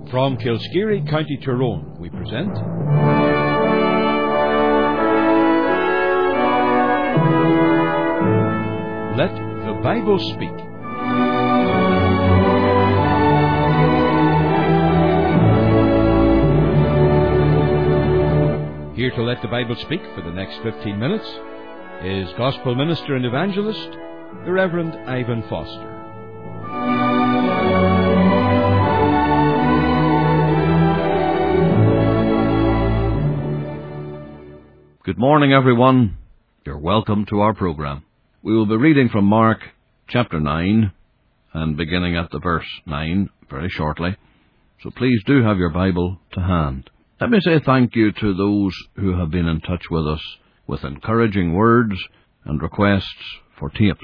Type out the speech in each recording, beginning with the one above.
From Kilskeary, County Tyrone, we present Let the Bible Speak. Here to let the Bible speak for the next 15 minutes is Gospel Minister and Evangelist, the Reverend Ivan Foster. Good morning, everyone. You're welcome to our program. We will be reading from Mark chapter 9 and beginning at the verse 9 very shortly. So please do have your Bible to hand. Let me say thank you to those who have been in touch with us with encouraging words and requests for tapes.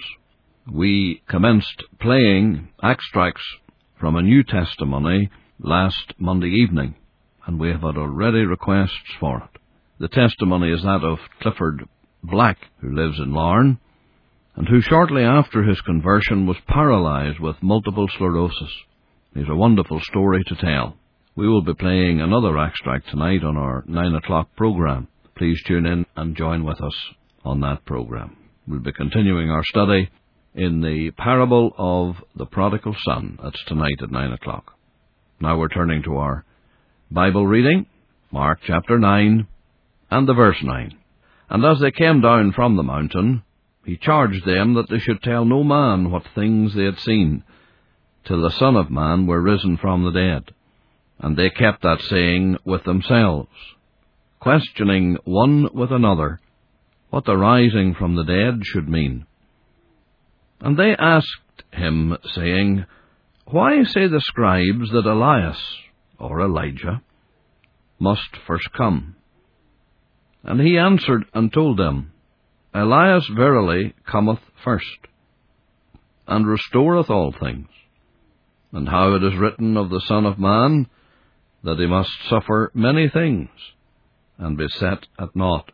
We commenced playing extracts from a new testimony last Monday evening, and we have had already requests for it. The testimony is that of Clifford Black, who lives in Larne, and who shortly after his conversion was paralyzed with multiple sclerosis. It's a wonderful story to tell. We will be playing another extract tonight on our 9 o'clock program. Please tune in and join with us on that program. We'll be continuing our study in the parable of the prodigal son. That's tonight at 9 o'clock. Now we're turning to our Bible reading, Mark chapter 9 and the verse 9. And as they came down from the mountain, he charged them that they should tell no man what things they had seen, till the Son of Man were risen from the dead. And they kept that saying with themselves, questioning one with another what the rising from the dead should mean. And they asked him, saying, Why say the scribes that Elias, or Elijah, must first come? And he answered and told them, Elias verily cometh first, and restoreth all things, and how it is written of the Son of Man, that he must suffer many things, and be set at naught.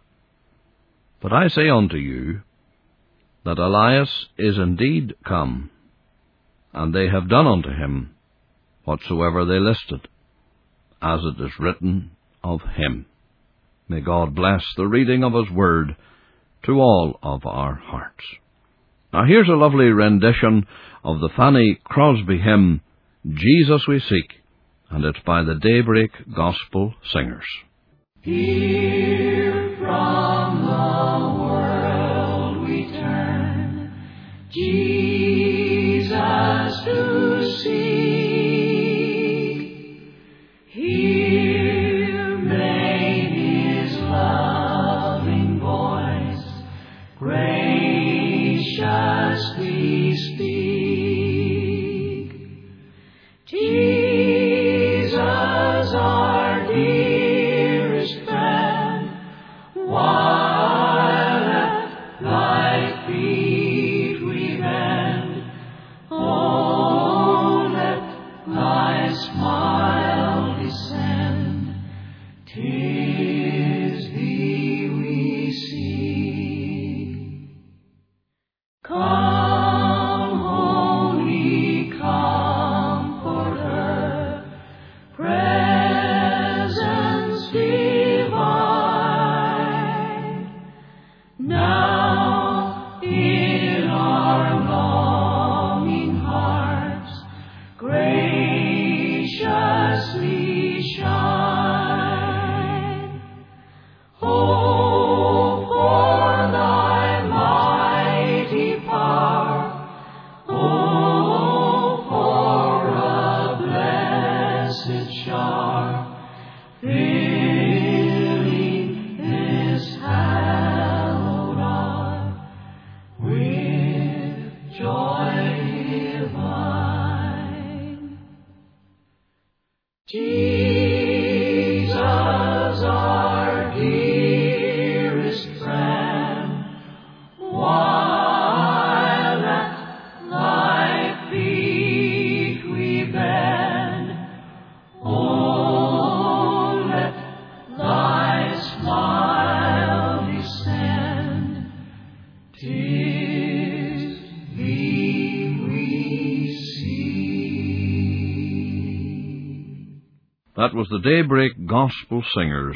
But I say unto you, that Elias is indeed come, and they have done unto him whatsoever they listed, as it is written of him. May God bless the reading of His Word to all of our hearts. Now here's a lovely rendition of the Fanny Crosby hymn, Jesus We Seek, and it's by the Daybreak Gospel Singers. Here from the world we turn, Jesus to seek. Here may His loving voice graciously speak. Jesus, our dearest friend, while at Thy feet we bend, oh, let Thy smile descend. 'Tis Thee we seek. Come, Holy Comforter, Presence divine. Now in our longing hearts graciously shine. Oh, for Thy mighty power, oh, for a blessed shower, filling this hallowed hour with joy divine. Jesus, our dearest friend, while at Thy feet we bend, oh, let Thy smile descend. 'Tis Thee we seek. That was the Daybreak Gospel Singers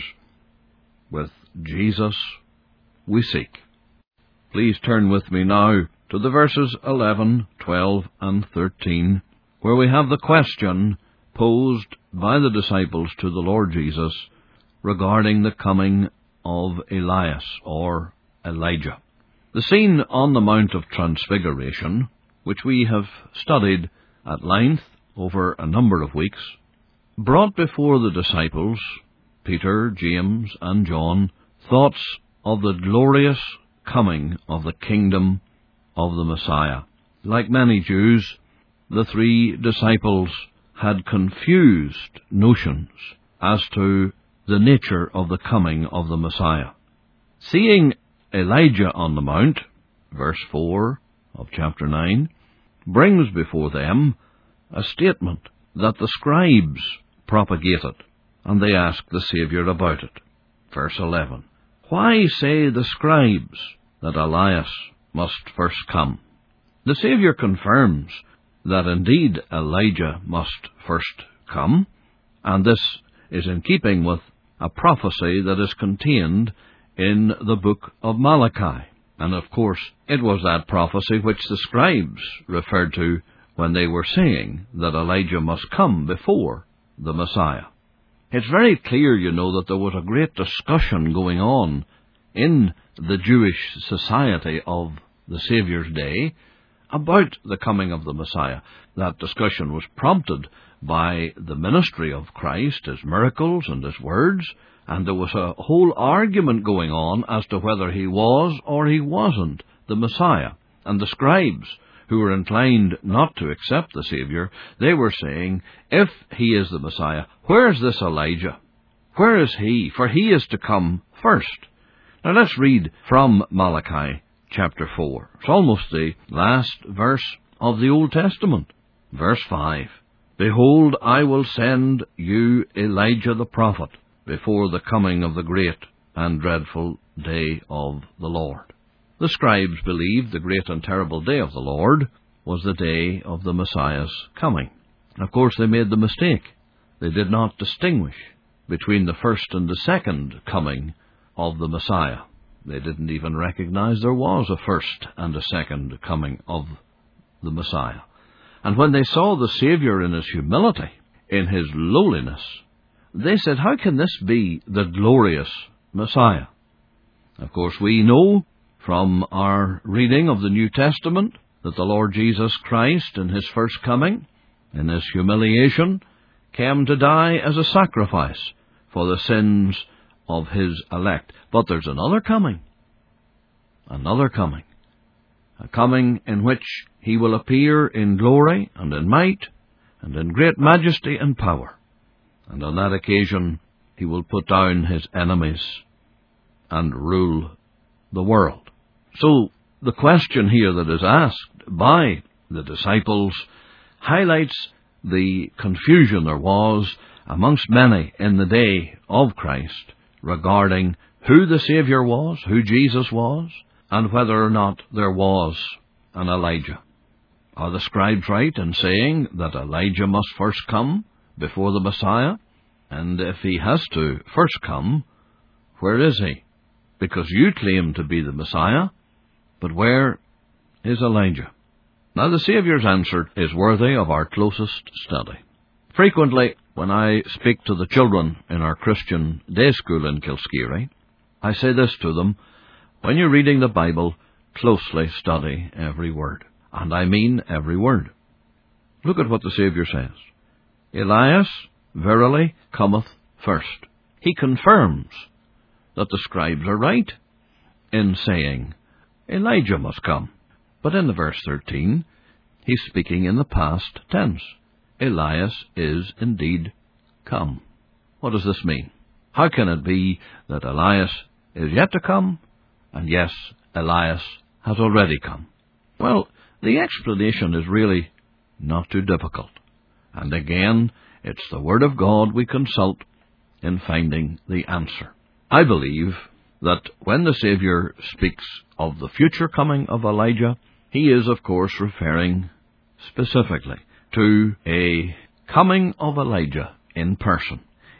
with Jesus We Seek. Please turn with me now to the verses 11, 12, and 13, where we have the question posed by the disciples to the Lord Jesus regarding the coming of Elias or Elijah. The scene on the Mount of Transfiguration, which we have studied at length over a number of weeks, brought before the disciples, Peter, James, and John, thoughts of the glorious coming of the kingdom of the Messiah. Like many Jews, the three disciples had confused notions as to the nature of the coming of the Messiah. Seeing Elijah on the mount, verse 4 of chapter 9, brings before them a statement that the scribes propagated, and they asked the Saviour about it. Verse 11, "Why say the scribes that Elias must first come?" The Saviour confirms that indeed Elijah must first come, and this is in keeping with a prophecy that is contained in the book of Malachi. And of course, it was that prophecy which the scribes referred to when they were saying that Elijah must come before the Messiah. It's very clear, that there was a great discussion going on in the Jewish society of the Saviour's day about the coming of the Messiah. That discussion was prompted by the ministry of Christ, His miracles and His words, and there was a whole argument going on as to whether He was or He wasn't the Messiah. And the scribes, who were inclined not to accept the Saviour, they were saying, if He is the Messiah, where is this Elijah? Where is He? For He is to come first. Now let's read from Malachi chapter 4. It's almost the last verse of the Old Testament. Verse 5, "Behold, I will send you Elijah the prophet before the coming of the great and dreadful day of the Lord." The scribes believed the great and terrible day of the Lord was the day of the Messiah's coming. Of course, they made the mistake. They did not distinguish between the first and the second coming of the Messiah. They didn't even recognize there was a first and a second coming of the Messiah. And when they saw the Saviour in His humility, in His lowliness, they said, how can this be the glorious Messiah? Of course, we know from our reading of the New Testament that the Lord Jesus Christ, in His first coming, in His humiliation, came to die as a sacrifice for the sins of His elect. But there's another coming, a coming in which He will appear in glory and in might and in great majesty and power. And on that occasion, He will put down His enemies and rule the world. So the question here that is asked by the disciples highlights the confusion there was amongst many in the day of Christ regarding who the Saviour was, who Jesus was, and whether or not there was an Elijah. Are the scribes right in saying that Elijah must first come before the Messiah? And if he has to first come, where is He? Because you claim to be the Messiah, but where is Elijah? Now the Saviour's answer is worthy of our closest study. Frequently, when I speak to the children in our Christian day school in Kilskeery, I say this to them: when you're reading the Bible, closely study every word. And I mean every word. Look at what the Saviour says. Elias verily cometh first. He confirms that the scribes are right in saying Elijah must come. But in the verse 13, he's speaking in the past tense. Elias is indeed come. What does this mean? How can it be that Elias is yet to come, and yes, Elias has already come? Well, the explanation is really not too difficult. And again, it's the Word of God we consult in finding the answer. I believe that when the Saviour speaks of the future coming of Elijah, he is, of course, referring specifically to a coming of Elijah in person.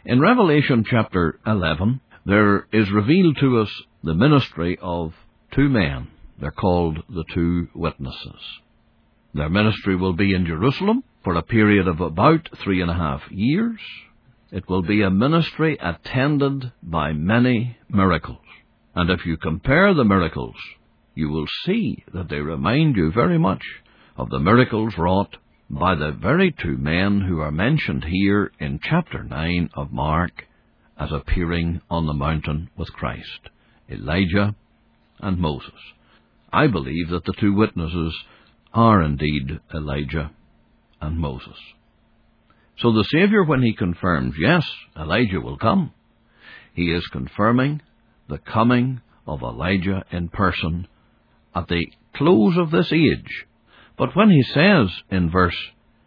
In Revelation chapter 11, there is revealed to us the ministry of two men. They're called the two witnesses. Their ministry will be in Jerusalem for a period of about 3.5 years. It will be a ministry attended by many miracles. And if you compare the miracles, you will see that they remind you very much of the miracles wrought by the very two men who are mentioned here in chapter 9 of Mark as appearing on the mountain with Christ, Elijah and Moses. I believe that the two witnesses are indeed Elijah and Moses. So the Saviour, when he confirms, yes, Elijah will come, he is confirming the coming of Elijah in person at the close of this age. But when he says in verse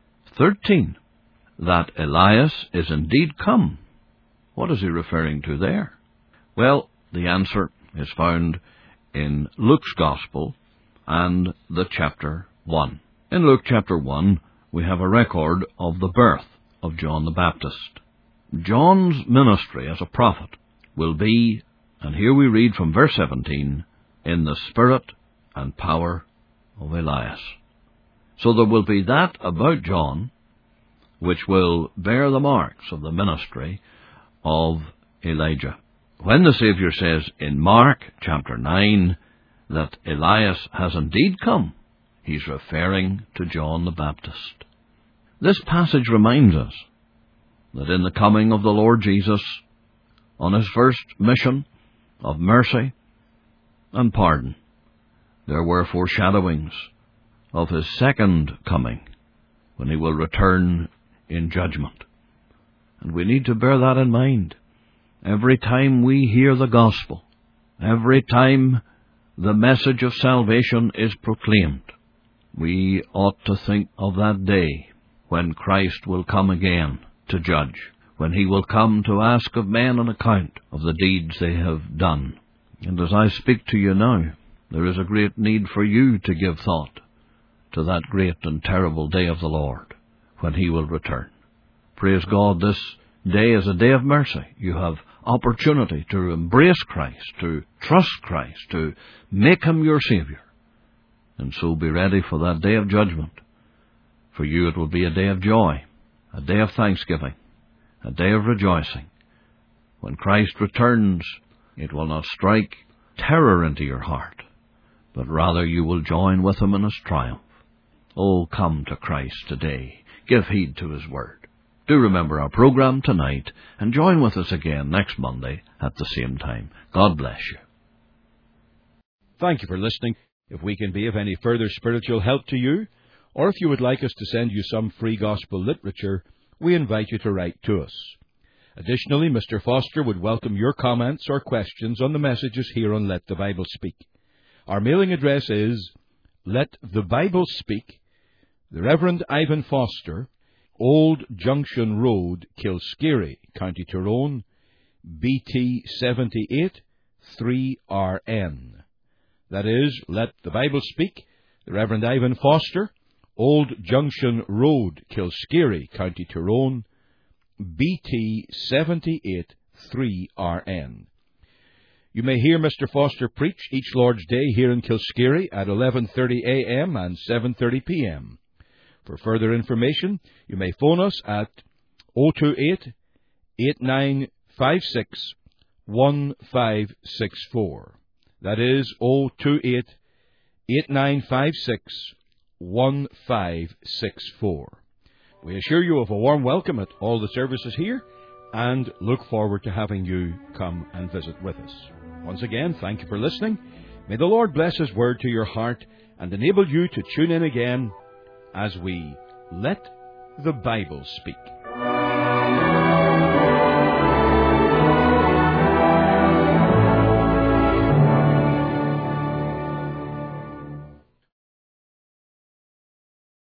13 that Elias is indeed come, what is he referring to there? Well, the answer is found in Luke's Gospel and the chapter 1. In Luke chapter 1, we have a record of the birth of John the Baptist. John's ministry as a prophet will be, and here we read from verse 17, in the spirit and power of Elias. So there will be that about John which will bear the marks of the ministry of Elijah. When the Saviour says in Mark chapter 9 that Elias has indeed come, he's referring to John the Baptist. This passage reminds us that in the coming of the Lord Jesus on his first mission of mercy and pardon, there were foreshadowings of his second coming, when he will return in judgment. And we need to bear that in mind. Every time we hear the gospel, every time the message of salvation is proclaimed, we ought to think of that day when Christ will come again to judge, when he will come to ask of men an account of the deeds they have done. And as I speak to you now, there is a great need for you to give thought to that great and terrible day of the Lord, when he will return. Praise God, this day is a day of mercy. You have opportunity to embrace Christ, to trust Christ, to make him your Saviour. And so be ready for that day of judgment. For you it will be a day of joy, a day of thanksgiving, a day of rejoicing. When Christ returns, it will not strike terror into your heart, but rather you will join with him in his triumph. Oh, come to Christ today. Give heed to his word. Do remember our program tonight, and join with us again next Monday at the same time. God bless you. Thank you for listening. If we can be of any further spiritual help to you, or if you would like us to send you some free gospel literature, we invite you to write to us. Additionally, Mr. Foster would welcome your comments or questions on the messages here on Let the Bible Speak. Our mailing address is Let the Bible Speak, the Reverend Ivan Foster, Old Junction Road, Kilskeary, County Tyrone, BT 78 3RN. That is, Let the Bible Speak, the Reverend Ivan Foster, Old Junction Road, Kilskeary, County Tyrone, BT 78 3RN. You may hear Mr. Foster preach each Lord's Day here in Kilskeary at 11:30 a.m. and 7:30 p.m. For further information, you may phone us at 028-8956-1564. That is 028-8956-1564. We assure you of a warm welcome at all the services here, and look forward to having you come and visit with us. Once again, thank you for listening. May the Lord bless his word to your heart and enable you to tune in again as we Let the Bible Speak.